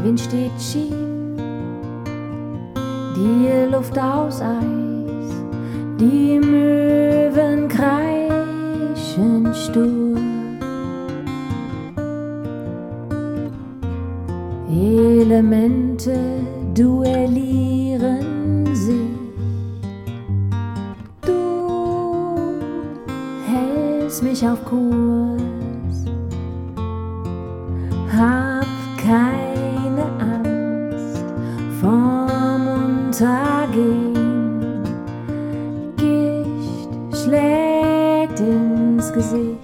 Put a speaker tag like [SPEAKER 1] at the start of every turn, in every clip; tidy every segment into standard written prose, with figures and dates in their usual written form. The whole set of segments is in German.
[SPEAKER 1] Wind steht schief, die Luft aus Eis, die Möwen kreischen stur. Elemente duellieren sich, du hältst mich auf Kurs, hab keine Angst vorm Untergehen, Gicht schlägt ins Gesicht.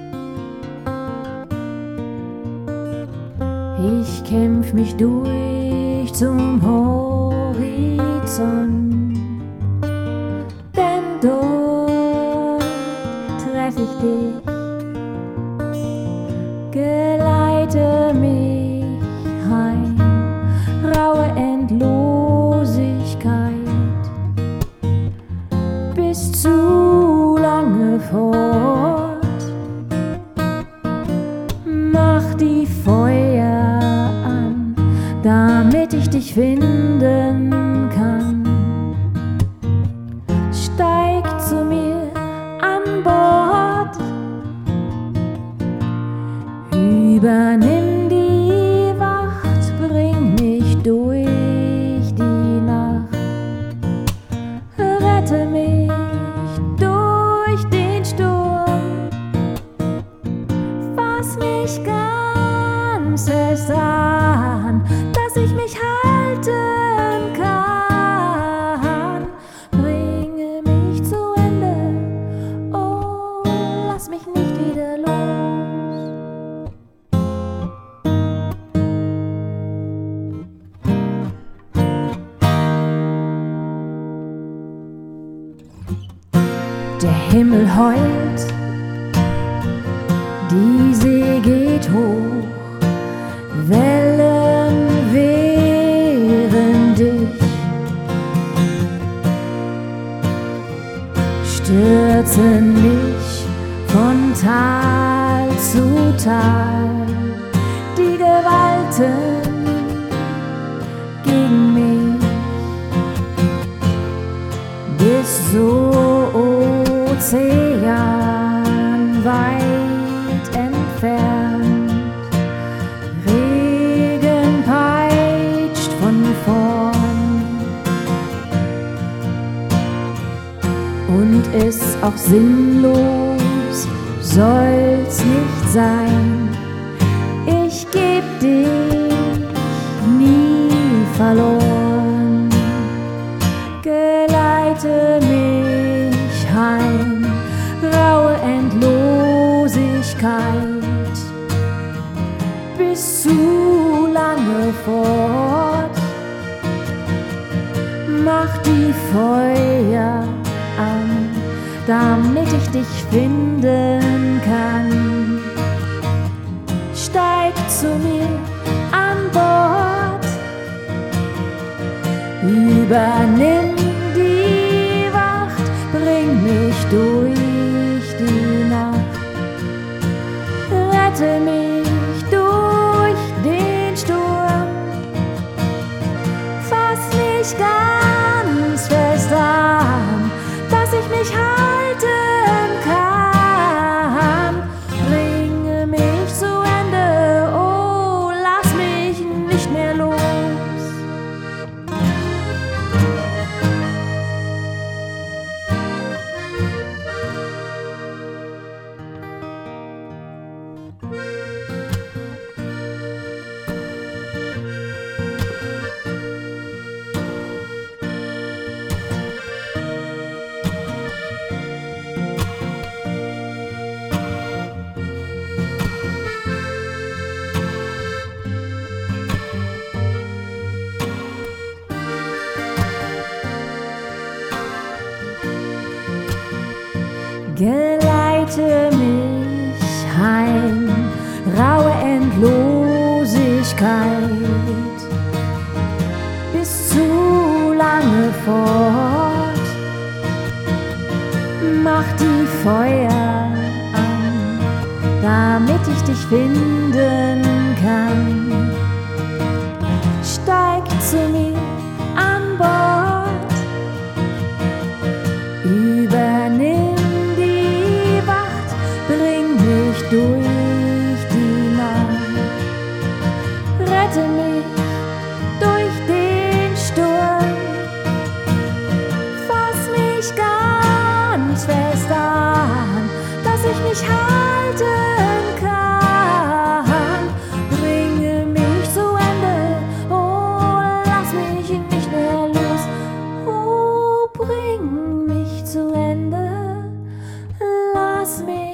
[SPEAKER 1] Ich kämpf mich durch zum Horizont, denn dort treff ich dich, geleite mich heim, raue Endlosigkeit, bis zu lange fort, mach die Feuer an, damit ich dich finden kann. Steig zu mir an Bord, übernimm die Wacht, bring mich durch die Nacht, rette mich durch den Sturm, fass mich ganz fest an, dass ich mich halten kann, bringe mich zu Ende, oh, lass mich nicht wieder los. Der Himmel heult, die See geht hoch, Wellen wehren dich, stürzen mich von Tal zu Tal, die Gewalten gegen mich, bis so ozeanweit entfernt, Regen peitscht von vorn und es auch sinnlos soll's nicht sein. Ich geb dich nie verloren, geleite mich heim, raue Endlosigkeit, bis zu lange fort, mach die Feuer an, damit ich dich finden kann. Steig zu mir an Bord, übernimm die Wacht, bring mich durch die Nacht, rette mich durch den Sturm, fass mich ganz fest an, dass ich mich halten kann, bringe mich zu Ende, oh, lass mich nicht mehr los. Geleite mich heim, raue Endlosigkeit, bis zu lange fort, mach die Feuer an, damit ich dich finden kann. zu mir an Bord. Übernimm die Wacht, bring mich durch die Nacht. Rette mich durch den Sturm. Fass mich ganz fest an, dass ich mich halten kann. Bringe mich zu Ende, oh, lass mich nicht mehr los. Oh, bring mich zu Ende, lass mich